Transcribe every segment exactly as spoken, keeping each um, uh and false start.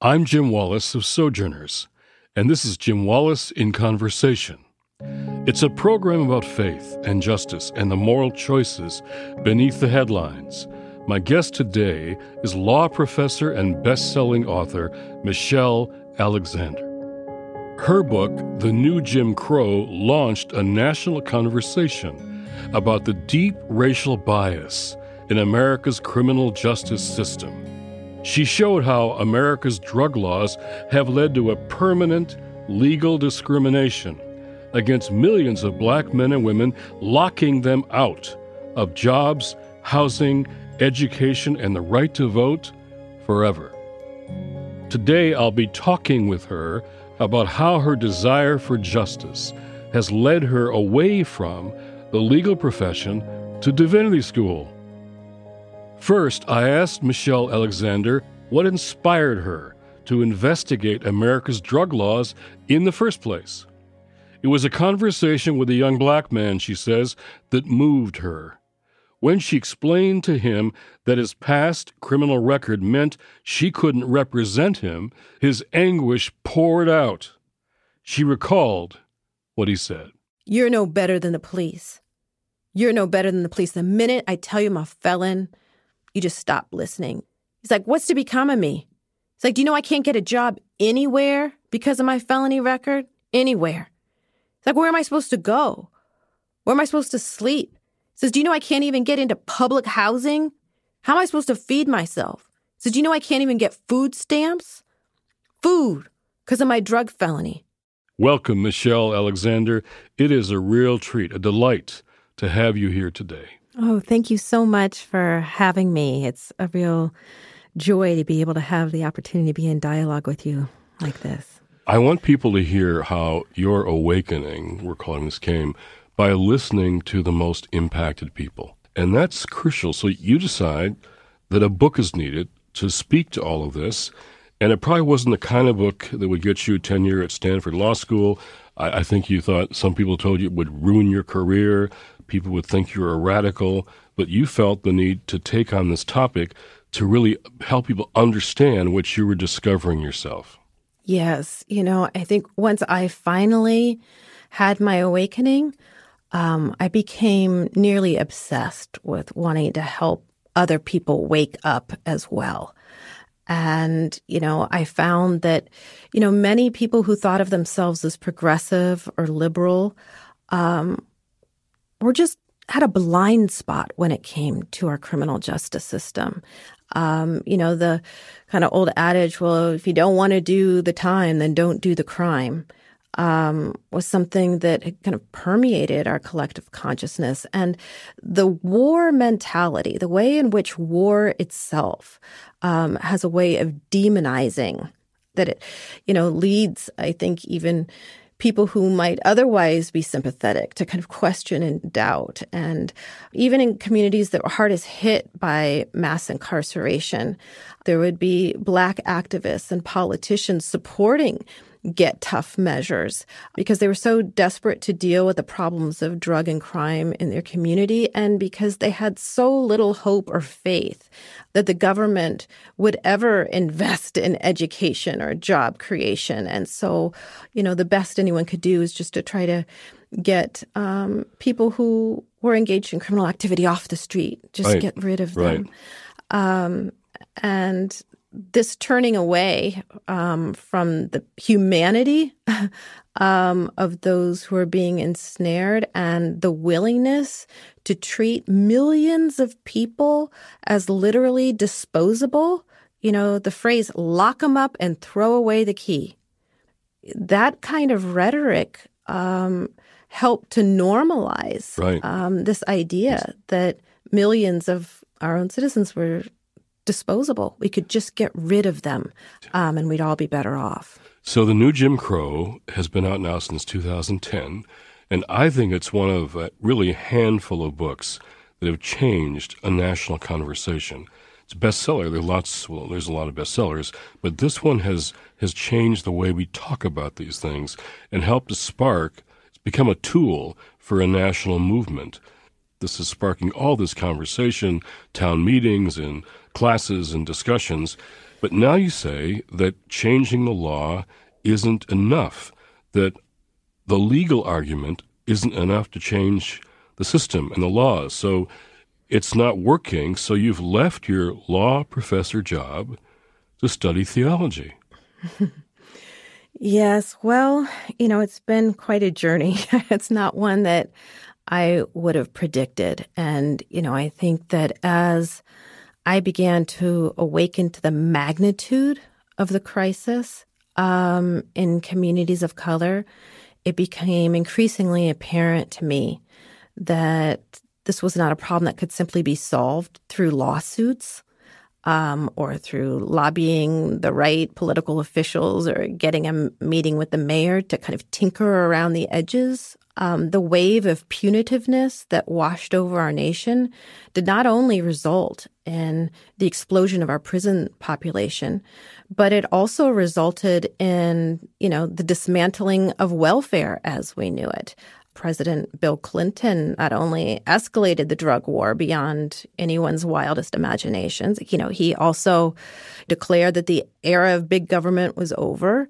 I'm Jim Wallis of Sojourners, and this is Jim Wallis in Conversation. It's a program about faith and justice and the moral choices beneath the headlines. My guest today is law professor and best-selling author Michelle Alexander. Her book, The New Jim Crow, launched a national conversation about the deep racial bias in America's criminal justice system. She showed how America's drug laws have led to a permanent legal discrimination against millions of black men and women, locking them out of jobs, housing, education, and the right to vote forever. Today, I'll be talking with her about how her desire for justice has led her away from the legal profession to divinity school. First, I asked Michelle Alexander what inspired her to investigate America's drug laws in the first place. It was a conversation with a young black man, she says, that moved her. When she explained to him that his past criminal record meant she couldn't represent him, his anguish poured out. She recalled what he said. You're no better than the police. You're no better than the police. The minute I tell you I'm a felon, you just stop listening. He's like, what's to become of me? He's like, do you know I can't get a job anywhere because of my felony record? Anywhere. It's like, where am I supposed to go? Where am I supposed to sleep? He says, do you know I can't even get into public housing? How am I supposed to feed myself? He says, do you know I can't even get food stamps? Food, because of my drug felony. Welcome, Michelle Alexander. It is a real treat, a delight to have you here today. Oh, thank you so much for having me. It's a real joy to be able to have the opportunity to be in dialogue with you like this. I want people to hear how your awakening, we're calling this, came by listening to the most impacted people. And that's crucial. So you decide that a book is needed to speak to all of this. And it probably wasn't the kind of book that would get you tenure at Stanford Law School. I, I think you thought some people told you it would ruin your career. People would think you were a radical. But you felt the need to take on this topic to really help people understand what you were discovering yourself. Yes. You know, I think once I finally had my awakening, um, I became nearly obsessed with wanting to help other people wake up as well. And, you know, I found that, you know, many people who thought of themselves as progressive or liberal um, were just had a blind spot when it came to our criminal justice system. Um, you know, the kind of old adage, well, if you don't want to do the time, then don't do the crime, um, was something that had kind of permeated our collective consciousness. And the war mentality, the way in which war itself um, has a way of demonizing, that it, you know, leads, I think, even people who might otherwise be sympathetic to kind of question and doubt. And even in communities that were hardest hit by mass incarceration, there would be Black activists and politicians supporting get tough measures because they were so desperate to deal with the problems of drug and crime in their community, and because they had so little hope or faith that the government would ever invest in education or job creation. And so, you know, the best anyone could do is just to try to get um, people who were engaged in criminal activity off the street, just right. get rid of right. them. Um, and this turning away um, from the humanity um, of those who are being ensnared and the willingness to treat millions of people as literally disposable, you know, the phrase lock them up and throw away the key. That kind of rhetoric um, helped to normalize right. um, this idea that millions of our own citizens were disposable. We could just get rid of them, um, and we'd all be better off. So the new Jim Crow has been out now since two thousand ten, and I think it's one of a really handful of books that have changed a national conversation. It's a bestseller. There's lots. Well, there's a lot of bestsellers, but this one has has changed the way we talk about these things and helped to spark. It's become a tool for a national movement. This is sparking all this conversation, town meetings and classes and discussions. But now you say that changing the law isn't enough, that the legal argument isn't enough to change the system and the laws. So it's not working, so you've left your law professor job to study theology. Yes, well, you know, it's been quite a journey. It's not one that I would have predicted. And, you know, I think that as I began to awaken to the magnitude of the crisis um, in communities of color, it became increasingly apparent to me that this was not a problem that could simply be solved through lawsuits um, or through lobbying the right political officials or getting a meeting with the mayor to kind of tinker around the edges. Um, the wave of punitiveness that washed over our nation did not only result in the explosion of our prison population, but it also resulted in, you know, the dismantling of welfare as we knew it. President Bill Clinton not only escalated the drug war beyond anyone's wildest imaginations, you know, he also declared that the era of big government was over,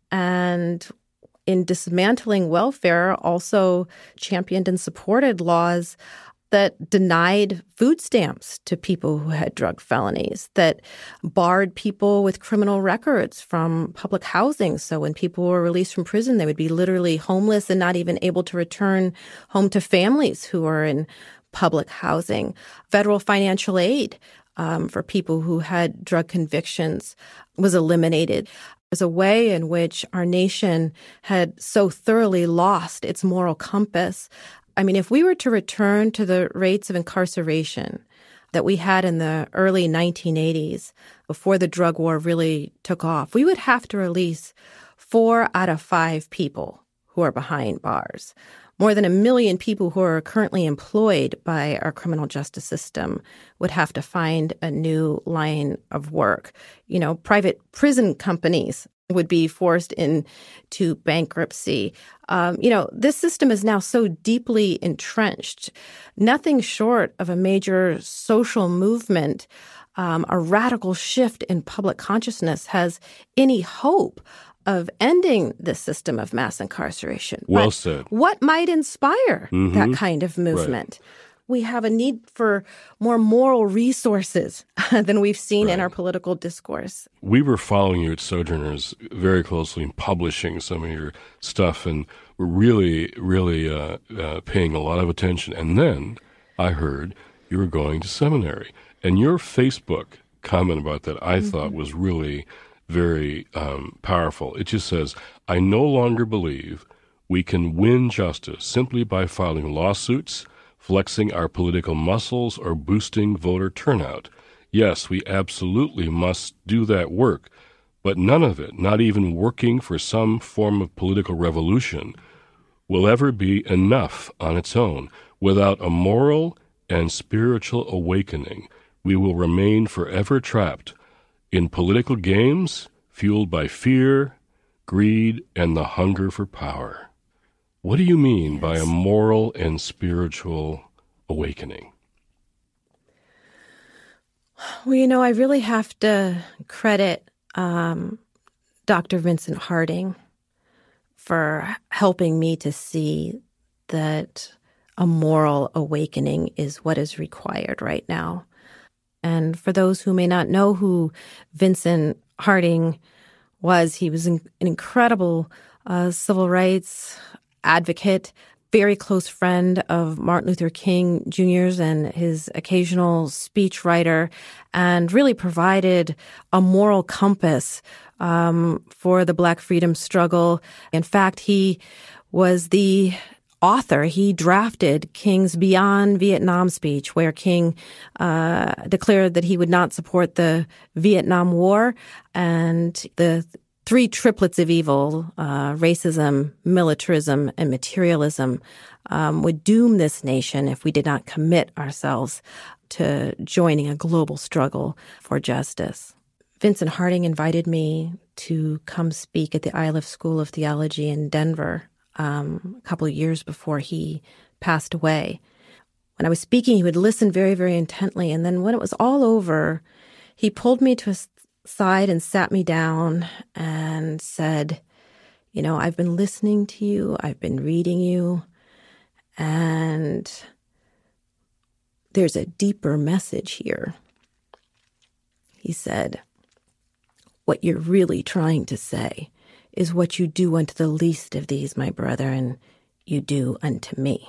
and in dismantling welfare, also championed and supported laws that denied food stamps to people who had drug felonies, that barred people with criminal records from public housing. So when people were released from prison, they would be literally homeless and not even able to return home to families who are in public housing. Federal financial aid um, for people who had drug convictions was eliminated. As a way in which our nation had so thoroughly lost its moral compass. I mean, if we were to return to the rates of incarceration that we had in the early nineteen eighties, before the drug war really took off, we would have to release four out of five people who are behind bars. More than a million people who are currently employed by our criminal justice system would have to find a new line of work. You know, private prison companies would be forced into bankruptcy. Um, you know, this system is now so deeply entrenched. Nothing short of a major social movement, um, a radical shift in public consciousness has any hope of ending the system of mass incarceration. Well but said. What might inspire mm-hmm. that kind of movement? Right. We have a need for more moral resources than we've seen right. in our political discourse. We were following you at Sojourners very closely and publishing some of your stuff, and we're really, really uh, uh, paying a lot of attention. And then I heard you were going to seminary. And your Facebook comment about that I mm-hmm. thought was really very um, powerful. It just says, I no longer believe we can win justice simply by filing lawsuits, flexing our political muscles, or boosting voter turnout. Yes, we absolutely must do that work, but none of it, not even working for some form of political revolution, will ever be enough on its own. Without a moral and spiritual awakening, we will remain forever trapped in political games fueled by fear, greed, and the hunger for power. What do you mean yes. by a moral and spiritual awakening? Well, you know, I really have to credit um, Doctor Vincent Harding for helping me to see that a moral awakening is what is required right now. And for those who may not know who Vincent Harding was, he was an incredible uh, civil rights advocate, very close friend of Martin Luther King Junior's and his occasional speechwriter, and really provided a moral compass um, for the Black freedom struggle. In fact, he was the author. He drafted King's Beyond Vietnam speech, where King uh, declared that he would not support the Vietnam War and the three triplets of evil, uh, racism, militarism, and materialism, um, would doom this nation if we did not commit ourselves to joining a global struggle for justice. Vincent Harding invited me to come speak at the Iliff School of Theology in Denver um, a couple of years before he passed away. When I was speaking, he would listen very, very intently. And then when it was all over, he pulled me to a sighed and sat me down and said, you know, I've been listening to you, I've been reading you, and there's a deeper message here. He said, what you're really trying to say is what you do unto the least of these, my brethren, you do unto me.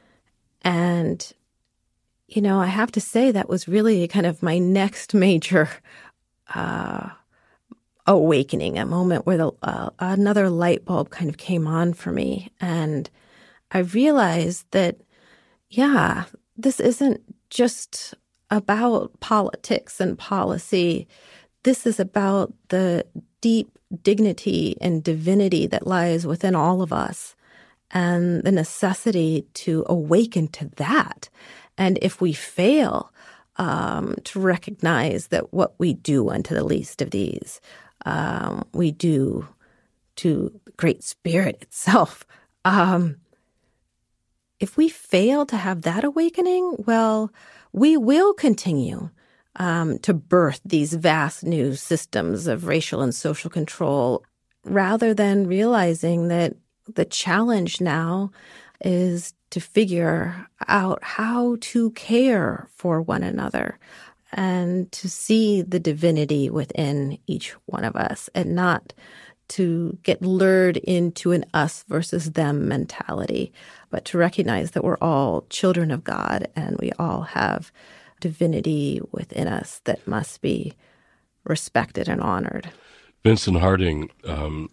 And, you know, I have to say that was really kind of my next major uh, awakening, a moment where the, uh, another light bulb kind of came on for me. And I realized that, yeah, this isn't just about politics and policy. This is about the deep dignity and divinity that lies within all of us and the necessity to awaken to that. And if we fail um, to recognize that what we do unto the least of these, um, we do to the Great Spirit itself. Um, if we fail to have that awakening, well, we will continue um, to birth these vast new systems of racial and social control, rather than realizing that the challenge now is to figure out how to care for one another and to see the divinity within each one of us, and not to get lured into an us versus them mentality, but to recognize that we're all children of God and we all have divinity within us that must be respected and honored. Vincent Harding, um,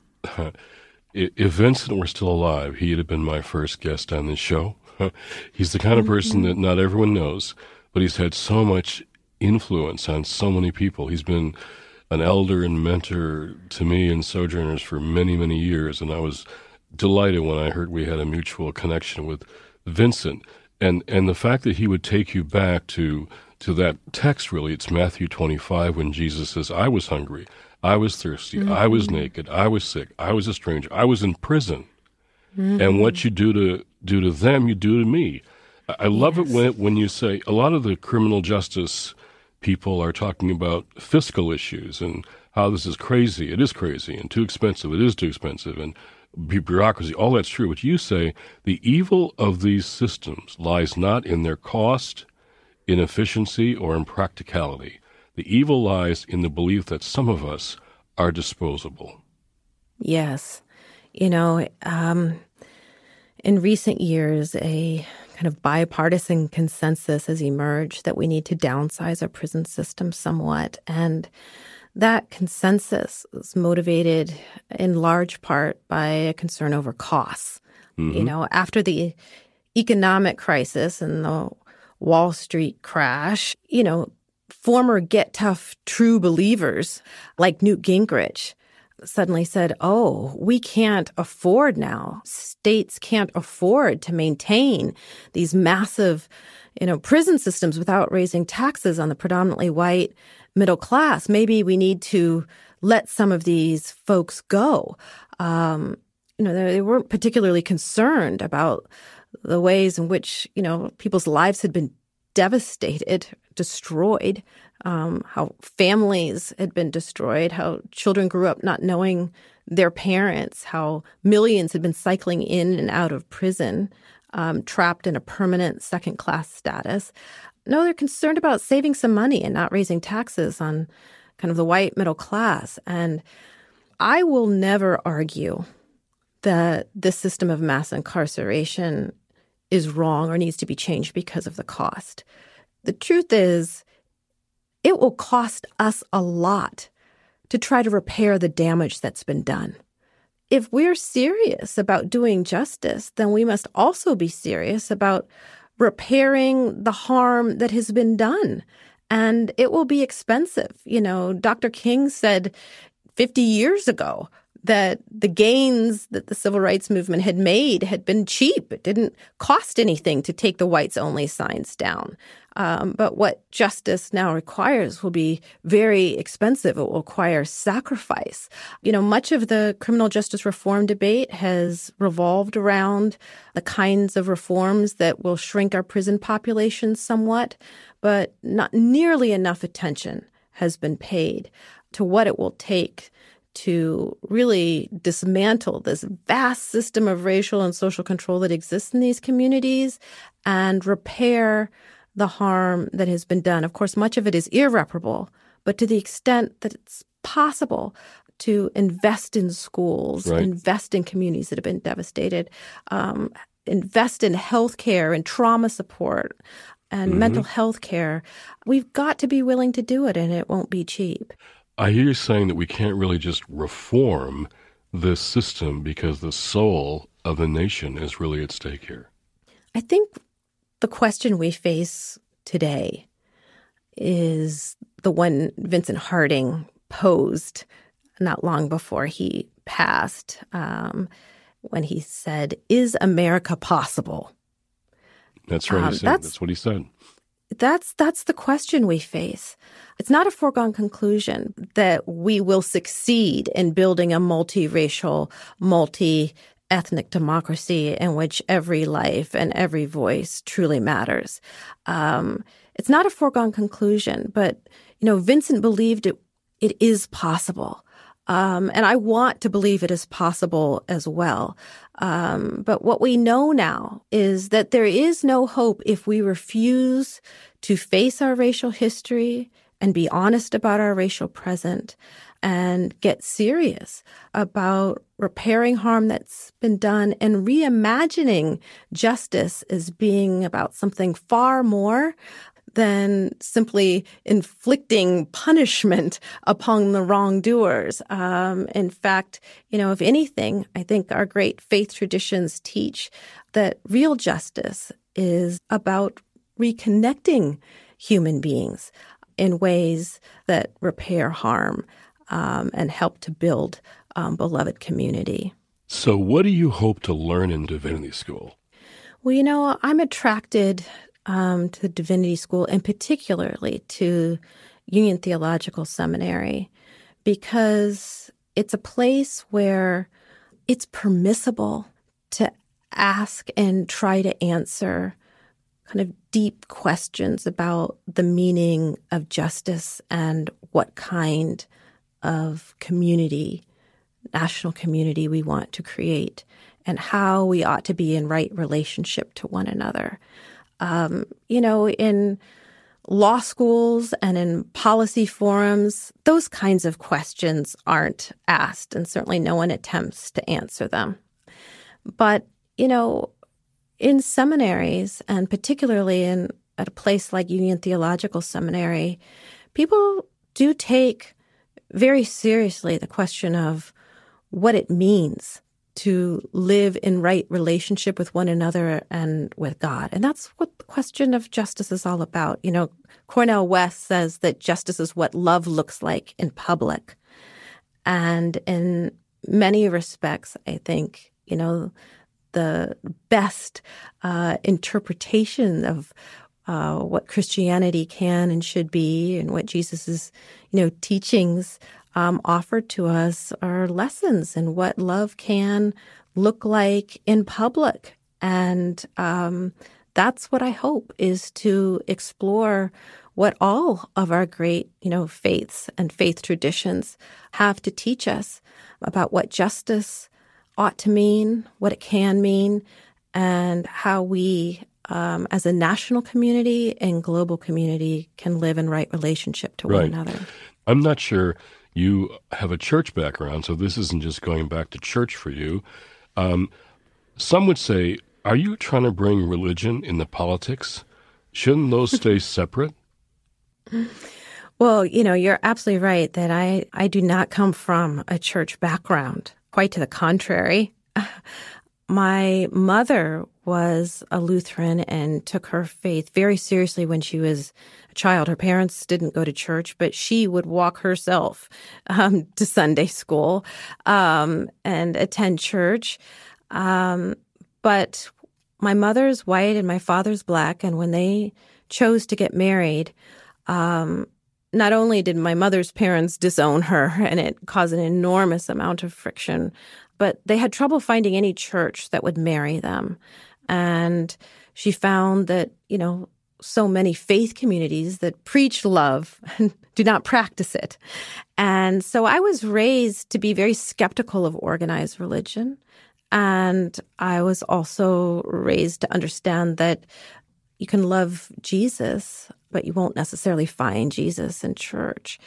if Vincent were still alive, he'd have been my first guest on this show. He's the kind of person that not everyone knows, but he's had so much influence on so many people. He's been an elder and mentor to me and Sojourners for many, many years, and I was delighted when I heard we had a mutual connection with Vincent. And and the fact that he would take you back to to that text, really, it's Matthew twenty-five, when Jesus says, I was hungry, I was thirsty, mm-hmm. I was naked, I was sick, I was a stranger, I was in prison. Mm-hmm. And what you do to do to them, you do to me. I, I love yes. it when when you say, a lot of the criminal justice people are talking about fiscal issues and how this is crazy. It is crazy, and too expensive. It is too expensive, and bureaucracy. All that's true. But you say the evil of these systems lies not in their cost, in efficiency, or in practicality. The evil lies in the belief that some of us are disposable. Yes. You know, um, in recent years, a kind of bipartisan consensus has emerged that we need to downsize our prison system somewhat. And that consensus is motivated in large part by a concern over costs. Mm-hmm. You know, after the economic crisis and the Wall Street crash, you know, former Get Tough true believers like Newt Gingrich suddenly said, oh, we can't afford now. States can't afford to maintain these massive, you know, prison systems without raising taxes on the predominantly white middle class. Maybe we need to let some of these folks go. Um, you know, they, they weren't particularly concerned about the ways in which, you know, people's lives had been devastated, destroyed, um, how families had been destroyed, how children grew up not knowing their parents, how millions had been cycling in and out of prison, um, trapped in a permanent second-class status. No, they're concerned about saving some money and not raising taxes on kind of the white middle class. And I will never argue that this system of mass incarceration is wrong or needs to be changed because of the cost. The truth is, it will cost us a lot to try to repair the damage that's been done. If we're serious about doing justice, then we must also be serious about repairing the harm that has been done. And it will be expensive. You know, Doctor King said fifty years ago that the gains that the civil rights movement had made had been cheap. It didn't cost anything to take the whites-only signs down. Um, but what justice now requires will be very expensive. It will require sacrifice. You know, much of the criminal justice reform debate has revolved around the kinds of reforms that will shrink our prison population somewhat, but not nearly enough attention has been paid to what it will take to really dismantle this vast system of racial and social control that exists in these communities and repair the harm that has been done. Of course, much of it is irreparable, but to the extent that it's possible to invest in schools, right. invest in communities that have been devastated, um, invest in healthcare and trauma support and mm-hmm. mental health care, we've got to be willing to do it, and it won't be cheap. I hear you saying that we can't really just reform this system because the soul of the nation is really at stake here. I think the question we face today is the one Vincent Harding posed not long before he passed, um, when he said, "Is America possible?" That's right. Um, he said. that's, that's what he said. That's that's the question we face. It's not a foregone conclusion that we will succeed in building a multiracial, multi-ethnic democracy in which every life and every voice truly matters. Um, it's not a foregone conclusion, but you know, Vincent believed it. It is possible. Um, and I want to believe it is possible as well. Um, but what we know now is that there is no hope if we refuse to face our racial history and be honest about our racial present and get serious about repairing harm that's been done and reimagining justice as being about something far more than simply inflicting punishment upon the wrongdoers. Um, in fact, you know, if anything, I think our great faith traditions teach that real justice is about reconnecting human beings in ways that repair harm um, and help to build um, beloved community. So what do you hope to learn in divinity school? Well, you know, I'm attracted Um, to the Divinity School, and particularly to Union Theological Seminary, because it's a place where it's permissible to ask and try to answer kind of deep questions about the meaning of justice and what kind of community, national community we want to create, and how we ought to be in right relationship to one another. Um, you know, in law schools and in policy forums, those kinds of questions aren't asked, and certainly no one attempts to answer them. But, you know, in seminaries, and particularly in at a place like Union Theological Seminary, people do take very seriously the question of what it means to live in right relationship with one another and with God. And that's what the question of justice is all about. You know, Cornel West says that justice is what love looks like in public. And in many respects, I think, you know, the best uh, interpretation of uh, what Christianity can and should be and what Jesus's, you know, teachings Um, offered to us are lessons in what love can look like in public. And um, that's what I hope is to explore what all of our great, you know, faiths and faith traditions have to teach us about what justice ought to mean, what it can mean, and how we um, as a national community and global community can live in right relationship to right. one another. I'm not sure you have a church background, so this isn't just going back to church for you. Um, some would say, are you trying to bring religion into politics? Shouldn't those stay separate? Well, you know, you're absolutely right that I, I do not come from a church background. Quite to the contrary. My mother was a Lutheran and took her faith very seriously when she was a child. Her parents didn't go to church, but she would walk herself um, to Sunday school um, and attend church. Um, but my mother's white and my father's black, and when they chose to get married, um, not only did my mother's parents disown her, and it caused an enormous amount of friction, but they had trouble finding any church that would marry them. And she found that, you know, so many faith communities that preach love do not practice it. And so I was raised to be very skeptical of organized religion. And I was also raised to understand that you can love Jesus, but you won't necessarily find Jesus in church.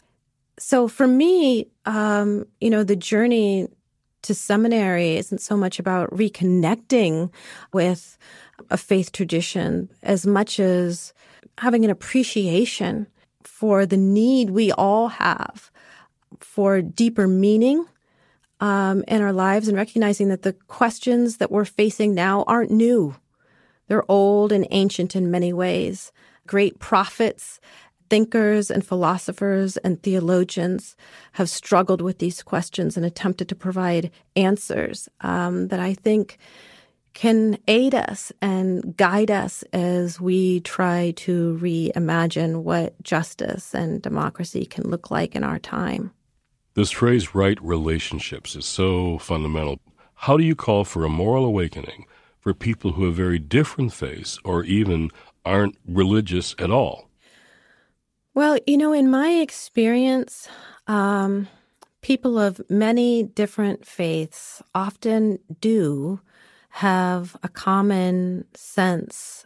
So for me, um, you know, the journey to seminary isn't so much about reconnecting with a faith tradition as much as having an appreciation for the need we all have for deeper meaning um, in our lives, and recognizing that the questions that we're facing now aren't new. They're old and ancient in many ways. Great prophets, thinkers and philosophers and theologians have struggled with these questions and attempted to provide answers um, that I think can aid us and guide us as we try to reimagine what justice and democracy can look like in our time. This phrase, right relationships, is so fundamental. How do you call for a moral awakening for people who have very different faiths or even aren't religious at all? Well, you know, in my experience, um, people of many different faiths often do have a common sense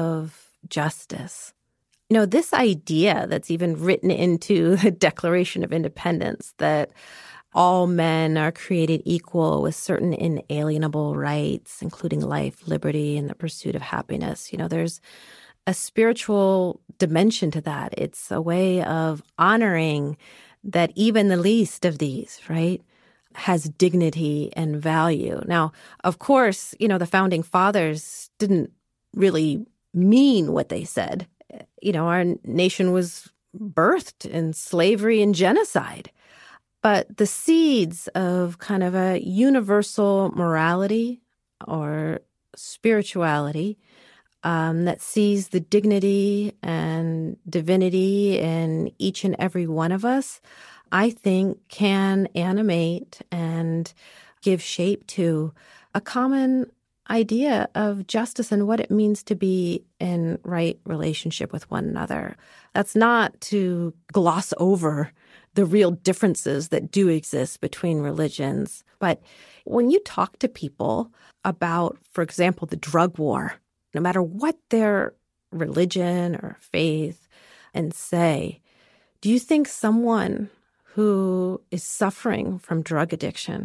of justice. You know, this idea that's even written into the Declaration of Independence that all men are created equal with certain inalienable rights, including life, liberty, and the pursuit of happiness. You know, there's a spiritual dimension to that. It's a way of honoring that even the least of these, right, has dignity and value. Now, of course, you know, the founding fathers didn't really mean what they said. You know, our nation was birthed in slavery and genocide. But the seeds of kind of a universal morality or spirituality um, that sees the dignity and divinity in each and every one of us, I think can animate and give shape to a common idea of justice and what it means to be in right relationship with one another. That's not to gloss over the real differences that do exist between religions. But when you talk to people about, for example, the drug war, no matter what their religion or faith and say, do you think someone who is suffering from drug addiction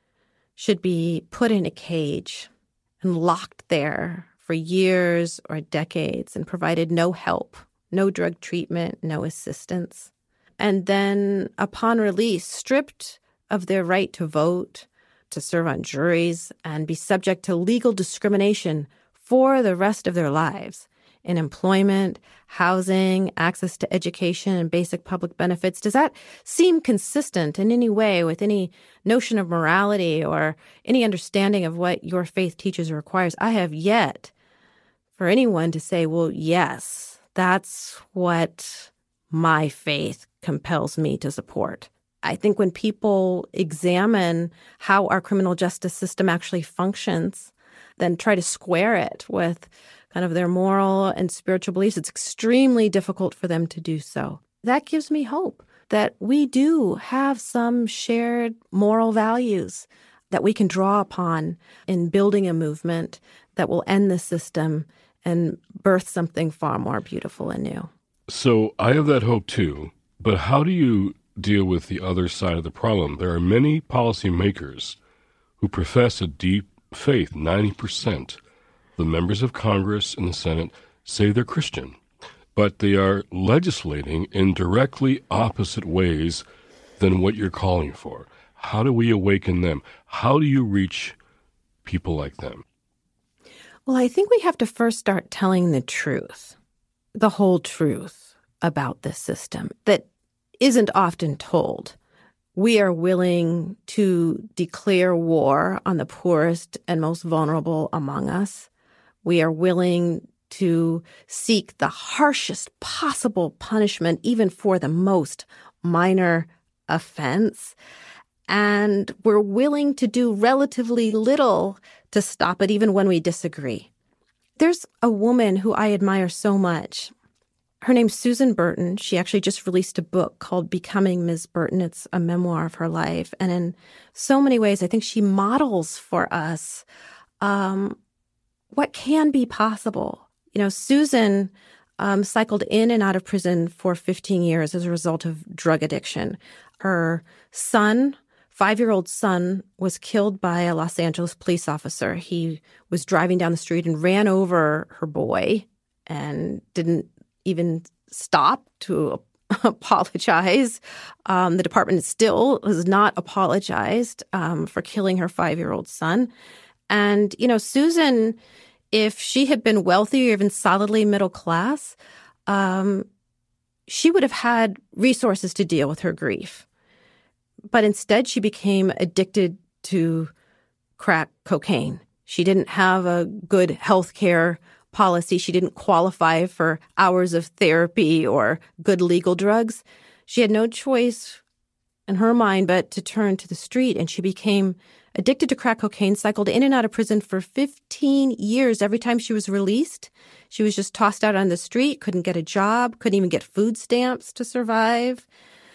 should be put in a cage and locked there for years or decades and provided no help, no drug treatment, no assistance, and then upon release, stripped of their right to vote, to serve on juries, and be subject to legal discrimination for the rest of their lives in employment, housing, access to education, and basic public benefits? Does that seem consistent in any way with any notion of morality or any understanding of what your faith teaches or requires? I have yet for anyone to say, well, yes, that's what my faith compels me to support. I think when people examine how our criminal justice system actually functions, then try to square it with kind of their moral and spiritual beliefs, it's extremely difficult for them to do so. That gives me hope that we do have some shared moral values that we can draw upon in building a movement that will end the system and birth something far more beautiful and new. So I have that hope too, but how do you deal with the other side of the problem? There are many policymakers who profess a deep faith. ninety percent the members of Congress and the Senate say they're Christian, but they are legislating in directly opposite ways than what you're calling for. How do we awaken them? How do you reach people like them? Well, I think we have to first start telling the truth, the whole truth about this system that isn't often told. We are willing to declare war on the poorest and most vulnerable among us. We are willing to seek the harshest possible punishment, even for the most minor offense. And we're willing to do relatively little to stop it, even when we disagree. There's a woman who I admire so much. Her name's Susan Burton. She actually just released a book called Becoming Miz Burton. It's a memoir of her life. And in so many ways, I think she models for us um, what can be possible. You know, Susan um, cycled in and out of prison for fifteen years as a result of drug addiction. Her son, five-year-old son, was killed by a Los Angeles police officer. He was driving down the street and ran over her boy and didn't even stop to apologize. Um, the department still has not apologized um, for killing her five-year-old son. And, you know, Susan, if she had been wealthy or even solidly middle class, um, she would have had resources to deal with her grief. But instead, she became addicted to crack cocaine. She didn't have a good health care policy. She didn't qualify for hours of therapy or good legal drugs. She had no choice in her mind but to turn to the street, and she became addicted to crack cocaine, cycled in and out of prison for fifteen years. Every time she was released, she was just tossed out on the street, couldn't get a job, couldn't even get food stamps to survive,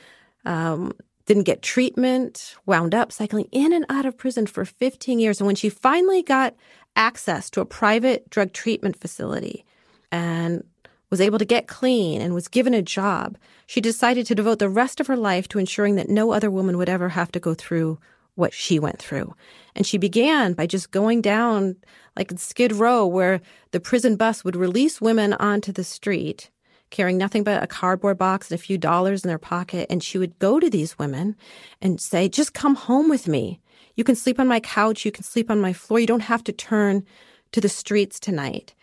um, didn't get treatment, wound up cycling in and out of prison for fifteen years. And when she finally got access to a private drug treatment facility and was able to get clean and was given a job, she decided to devote the rest of her life to ensuring that no other woman would ever have to go through what she went through. And she began by just going down like in Skid Row, where the prison bus would release women onto the street, carrying nothing but a cardboard box and a few dollars in their pocket. And she would go to these women and say, just come home with me. You can sleep on my couch. You can sleep on my floor. You don't have to turn to the streets tonight.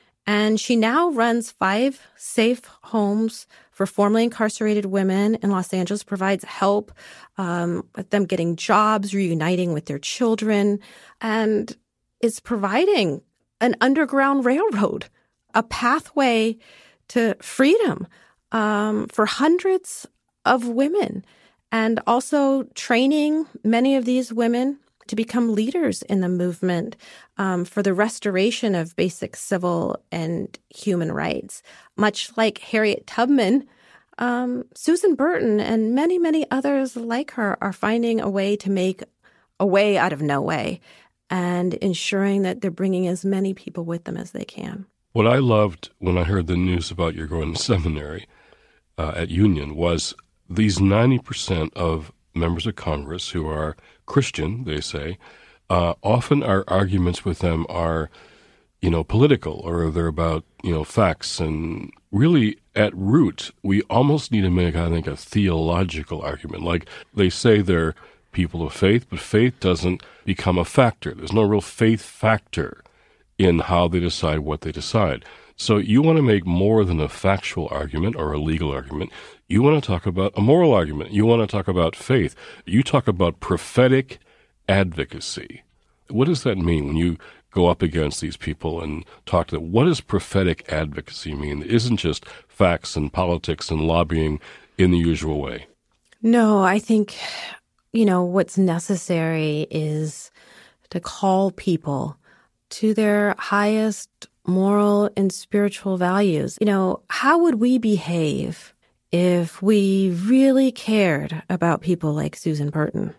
And she now runs five safe homes for formerly incarcerated women in Los Angeles, provides help um, with them getting jobs, reuniting with their children, and is providing an underground railroad, a pathway to freedom um, for hundreds of women, and also training many of these women to become leaders in the movement um, for the restoration of basic civil and human rights. Much like Harriet Tubman, um, Susan Burton and many, many others like her are finding a way to make a way out of no way and ensuring that they're bringing as many people with them as they can. What I loved when I heard the news about your going to seminary uh, at Union was these ninety percent of members of Congress who are Christian, they say, uh, often our arguments with them are, you know, political, or they're about, you know, facts. And really, at root, we almost need to make, I think, a theological argument. Like they say they're people of faith, but faith doesn't become a factor. There's no real faith factor in how they decide what they decide. So you want to make more than a factual argument or a legal argument. You want to talk about a moral argument. You want to talk about faith. You talk about prophetic advocacy. What does that mean when you go up against these people and talk to them? What does prophetic advocacy mean? It isn't just facts and politics and lobbying in the usual way. No, I think, you know, what's necessary is to call people to their highest moral and spiritual values. You know, how would we behave if we really cared about people like Susan Burton?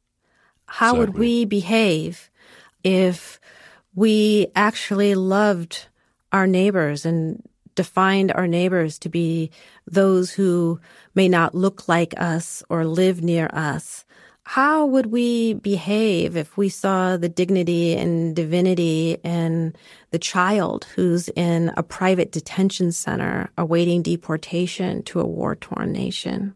How Exactly. would we behave if we actually loved our neighbors and defined our neighbors to be those who may not look like us or live near us? How would we behave if we saw the dignity and divinity in the child who's in a private detention center awaiting deportation to a war-torn nation?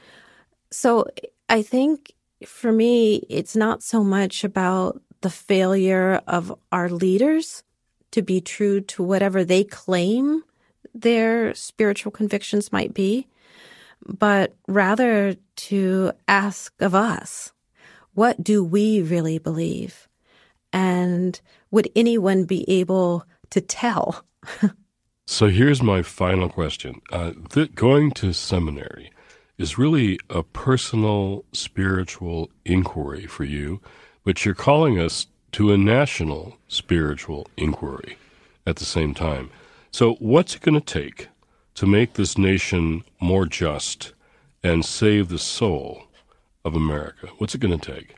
So I think for me, it's not so much about the failure of our leaders to be true to whatever they claim their spiritual convictions might be, but rather to ask of us, what do we really believe? And would anyone be able to tell? So here's my final question. Uh, th- going to seminary is really a personal spiritual inquiry for you, but you're calling us to a national spiritual inquiry at the same time. So what's it going to take to make this nation more just and save the soul of America? What's it going to take?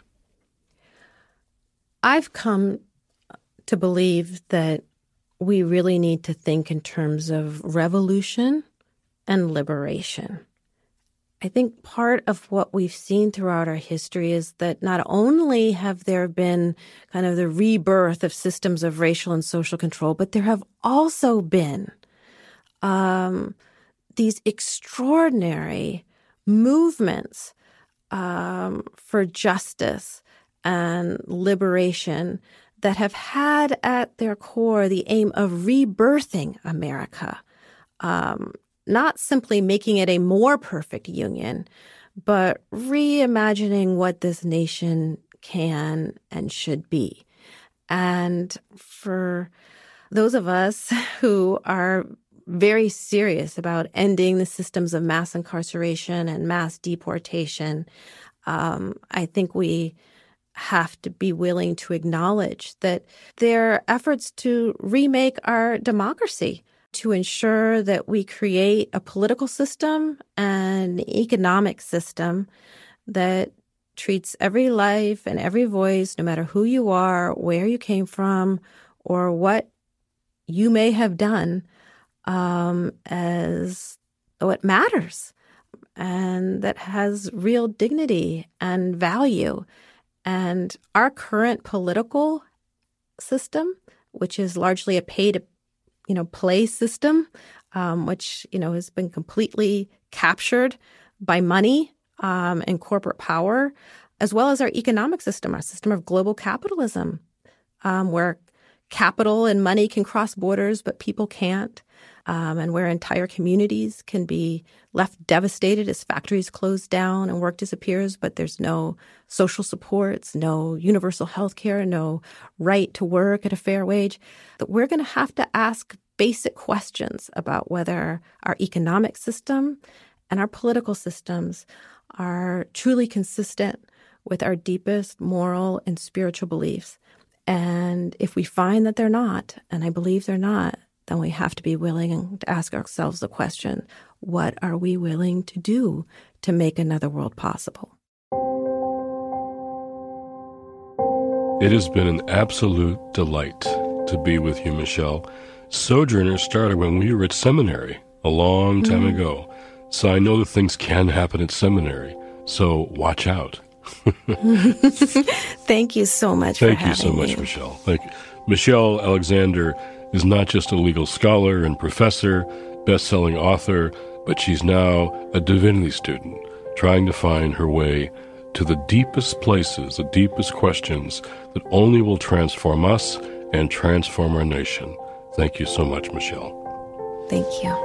I've come to believe that we really need to think in terms of revolution and liberation. I think part of what we've seen throughout our history is that not only have there been kind of the rebirth of systems of racial and social control, but there have also been um, these extraordinary movements um, for justice and liberation that have had at their core the aim of rebirthing America, um, not simply making it a more perfect union, but reimagining what this nation can and should be. And for those of us who are very serious about ending the systems of mass incarceration and mass deportation, um, I think we have to be willing to acknowledge that there are efforts to remake our democracy, to ensure that we create a political system and an economic system that treats every life and every voice, no matter who you are, where you came from, or what you may have done, um, as what matters, and that has real dignity and value. And our current political system, which is largely a pay to, you know, play system, um, which, you know, has been completely captured by money um, and corporate power, as well as our economic system, our system of global capitalism, um, where capital and money can cross borders, but people can't, um, and where entire communities can be left devastated as factories close down and work disappears, but there's no social supports, no universal health care, no right to work at a fair wage. That we're going to have to ask basic questions about whether our economic system and our political systems are truly consistent with our deepest moral and spiritual beliefs. And if we find that they're not, and I believe they're not, then we have to be willing to ask ourselves the question, what are we willing to do to make another world possible? It has been an absolute delight to be with you, Michelle. Sojourner started when we were at seminary a long time mm. ago. So I know that things can happen at seminary. So watch out. Thank you so much Thank for having me. Thank you so much, me. Michelle. Thank you. Michelle Alexander is not just a legal scholar and professor, best-selling author, but she's now a divinity student trying to find her way to the deepest places, the deepest questions that only will transform us and transform our nation. Thank you so much, Michelle. Thank you.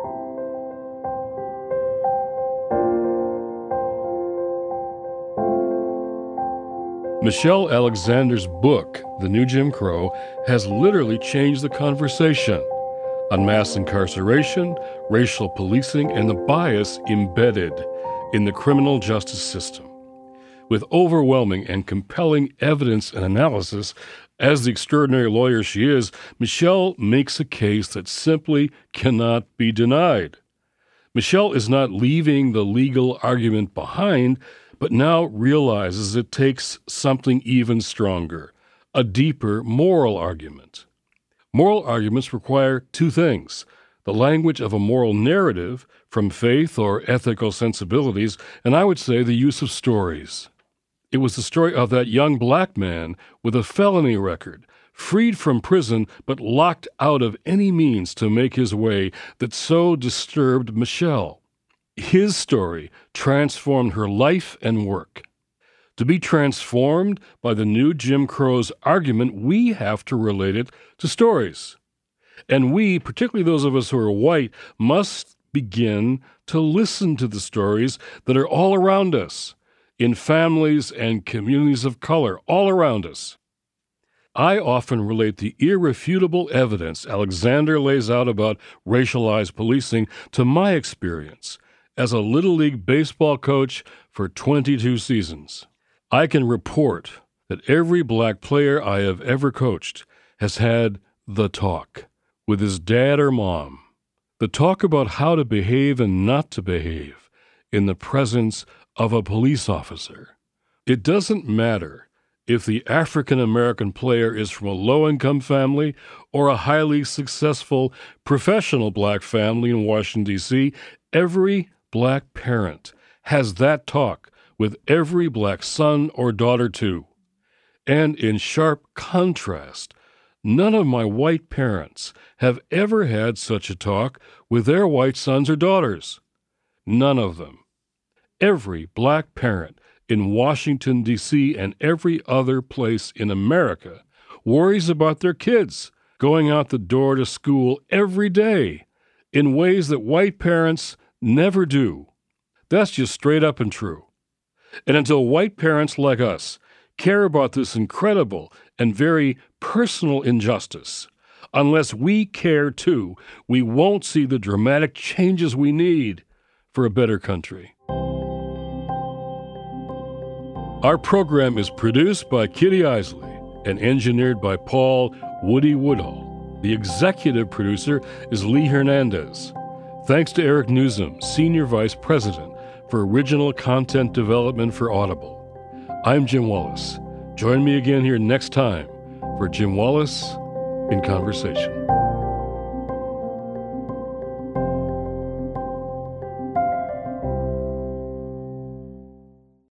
Michelle Alexander's book, The New Jim Crow, has literally changed the conversation on mass incarceration, racial policing, and the bias embedded in the criminal justice system. With overwhelming and compelling evidence and analysis, as the extraordinary lawyer she is, Michelle makes a case that simply cannot be denied. Michelle is not leaving the legal argument behind, but now realizes it takes something even stronger, a deeper moral argument. Moral arguments require two things: the language of a moral narrative from faith or ethical sensibilities, and I would say the use of stories. It was the story of that young black man with a felony record, freed from prison but locked out of any means to make his way, that so disturbed Michelle. His story transformed her life and work. To be transformed by the new Jim Crow's argument, we have to relate it to stories. And we, particularly those of us who are white, must begin to listen to the stories that are all around us, in families and communities of color, all around us. I often relate the irrefutable evidence Alexander lays out about racialized policing to my experience as a Little League baseball coach for twenty-two seasons. I can report that every black player I have ever coached has had the talk with his dad or mom, The talk about how to behave and not to behave in the presence of a police officer. It doesn't matter if the African-American player is from a low-income family or a highly successful professional black family in Washington, D C, every black parent has that talk with every black son or daughter too. And in sharp contrast, none of my white parents have ever had such a talk with their white sons or daughters. None of them. Every black parent in Washington, D C, and every other place in America worries about their kids going out the door to school every day in ways that white parents never do. That's just straight up and true. And until white parents like us care about this incredible and very personal injustice, unless we care too, we won't see the dramatic changes we need for a better country. Our program is produced by Kitty Isley and engineered by Paul Woody Woodhull. The executive producer is Lee Hernandez. Thanks to Eric Newsom, Senior Vice President for Original Content Development for Audible. I'm Jim Wallis. Join me again here next time for Jim Wallis in Conversation.